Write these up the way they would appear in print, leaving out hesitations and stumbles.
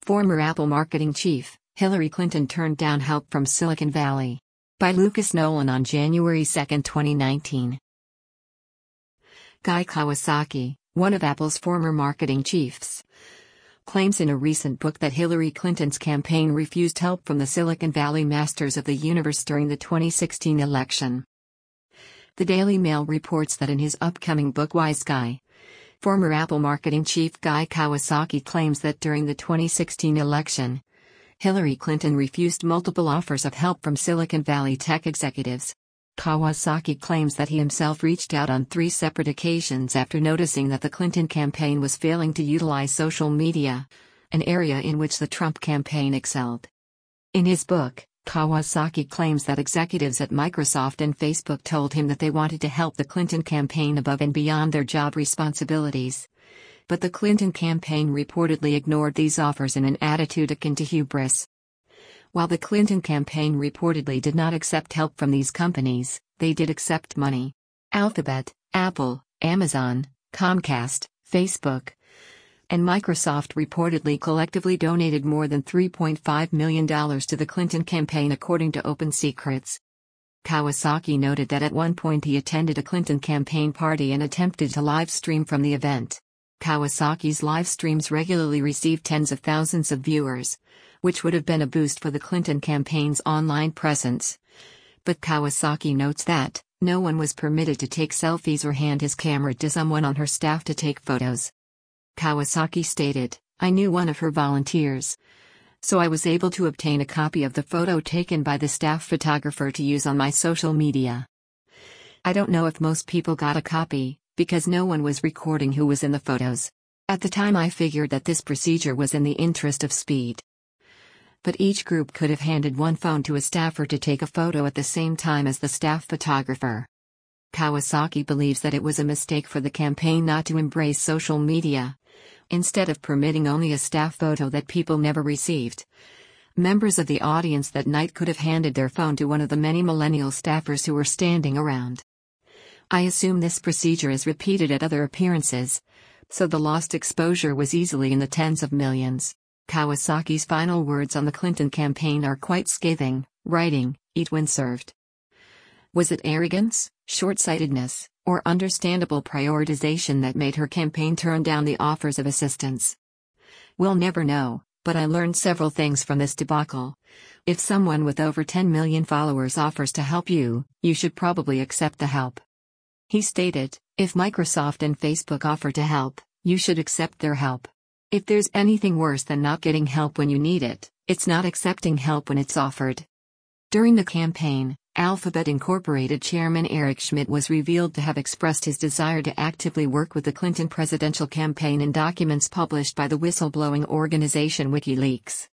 Former Apple marketing chief, Hillary Clinton turned down help from Silicon Valley. By Lucas Nolan on January 2, 2019. Guy Kawasaki, one of Apple's former marketing chiefs, claims in a recent book that Hillary Clinton's campaign refused help from the Silicon Valley masters of the universe during the 2016 election. The Daily Mail reports that in his upcoming book Wise Guy, former Apple marketing chief Guy Kawasaki claims that during the 2016 election, Hillary Clinton refused multiple offers of help from Silicon Valley tech executives. Kawasaki claims that he himself reached out on 3 separate occasions after noticing that the Clinton campaign was failing to utilize social media, an area in which the Trump campaign excelled. In his book, Kawasaki claims that executives at Microsoft and Facebook told him that they wanted to help the Clinton campaign above and beyond their job responsibilities. But the Clinton campaign reportedly ignored these offers in an attitude akin to hubris. While the Clinton campaign reportedly did not accept help from these companies, they did accept money. Alphabet, Apple, Amazon, Comcast, Facebook, and Microsoft reportedly collectively donated more than $3.5 million to the Clinton campaign according to Open Secrets. Kawasaki noted that at one point he attended a Clinton campaign party and attempted to live stream from the event. Kawasaki's live streams regularly received tens of thousands of viewers, which would have been a boost for the Clinton campaign's online presence. But Kawasaki notes that no one was permitted to take selfies or hand his camera to someone on her staff to take photos. Kawasaki stated, "I knew one of her volunteers, so I was able to obtain a copy of the photo taken by the staff photographer to use on my social media. I don't know if most people got a copy, because no one was recording who was in the photos. At the time I figured that this procedure was in the interest of speed. But each group could have handed one phone to a staffer to take a photo at the same time as the staff photographer." Kawasaki believes that it was a mistake for the campaign not to embrace social media, instead of permitting only a staff photo that people never received. Members of the audience that night could have handed their phone to one of the many millennial staffers who were standing around. "I assume this procedure is repeated at other appearances, so the lost exposure was easily in the tens of millions." Kawasaki's final words on the Clinton campaign are quite scathing, writing, "Eat when served." Was it arrogance, short-sightedness, or understandable prioritization that made her campaign turn down the offers of assistance? We'll never know, but I learned several things from this debacle. If someone with over 10 million followers offers to help you, you should probably accept the help. He stated, "If Microsoft and Facebook offer to help, you should accept their help. If there's anything worse than not getting help when you need it, it's not accepting help when it's offered." During the campaign, Alphabet Incorporated chairman Eric Schmidt was revealed to have expressed his desire to actively work with the Clinton presidential campaign in documents published by the whistleblowing organization WikiLeaks.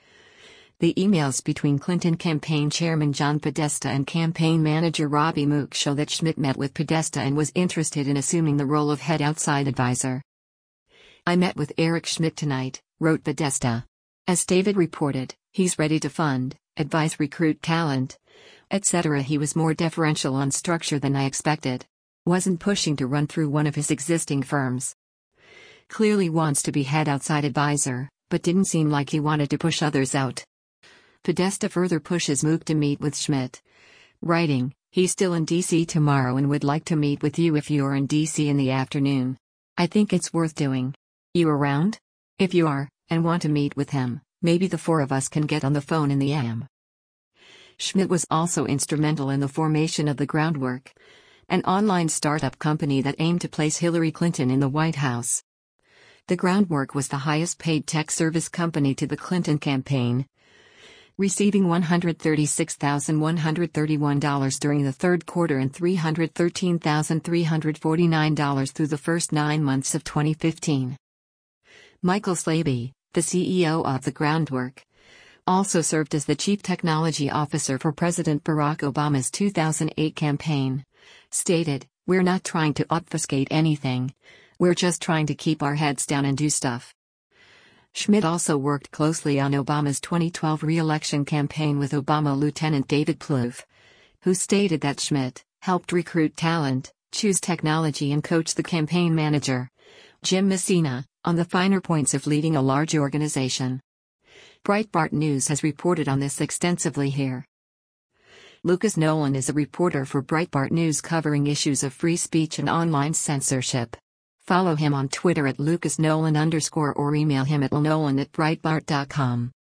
The emails between Clinton campaign chairman John Podesta and campaign manager Robbie Mook show that Schmidt met with Podesta and was interested in assuming the role of head outside advisor. "I met with Eric Schmidt tonight," wrote Podesta. "As David reported, he's ready to fund, advise, recruit talent, etc. He was more deferential on structure than I expected. Wasn't pushing to run through one of his existing firms. Clearly wants to be head outside advisor, but didn't seem like he wanted to push others out." Podesta further pushes Mook to meet with Schmidt, writing, "He's still in DC tomorrow and would like to meet with you if you're in DC in the afternoon. I think it's worth doing. You around? If you are, and want to meet with him, maybe the 4 of us can get on the phone in the AM." Schmidt was also instrumental in the formation of The Groundwork, an online startup company that aimed to place Hillary Clinton in the White House. The Groundwork was the highest paid tech service company to the Clinton campaign, receiving $136,131 during the third quarter and $313,349 through the first 9 months of 2015. Michael Slaby, the CEO of The Groundwork, also served as the chief technology officer for President Barack Obama's 2008 campaign, stated, "We're not trying to obfuscate anything. We're just trying to keep our heads down and do stuff." Schmidt also worked closely on Obama's 2012 re-election campaign with Obama Lieutenant David Plouffe, who stated that Schmidt helped recruit talent, choose technology and coach the campaign manager, Jim Messina, on the finer points of leading a large organization. Breitbart News has reported on this extensively here. Lucas Nolan is a reporter for Breitbart News covering issues of free speech and online censorship. Follow him on Twitter at @LucasNolan_ or email him at lnolan@breitbart.com.